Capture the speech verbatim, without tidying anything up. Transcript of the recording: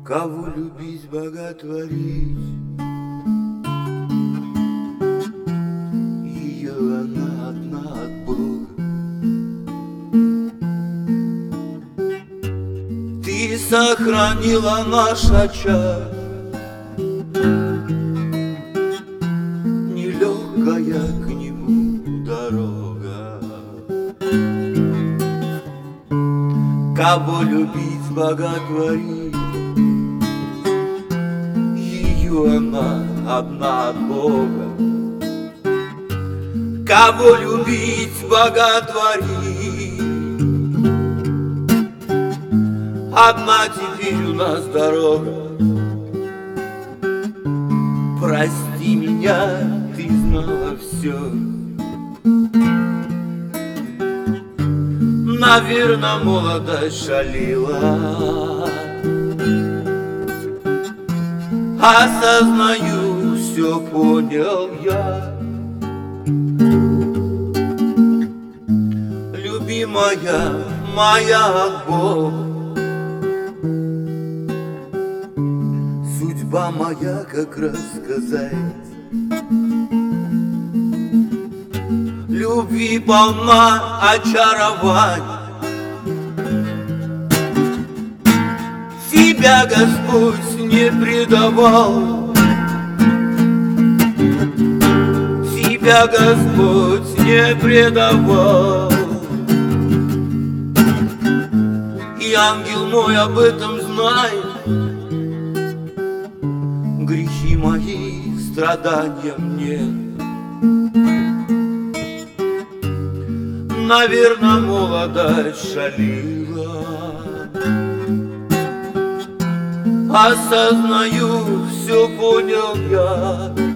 Кого любить, боготворить, ее она одна от Бога. Ты сохранила наш очаг, нелегкая к нему дорога. Кого любить, боготворить, ее она одна от Бога. Кого любить, боготворить, одна теперь у нас дорога. Прости меня, ты знала все. Наверно, молодость шалила. Осознаю, все понял я. Любимая моя от Бога, судьба моя как рассказать. Любви полна очарования, тебя Господь не предавал, тебя Господь не предавал. И ангел мой об этом знает, грехи мои, страдания мне. Наверно, молодость шалила. Осознаю, все понял я.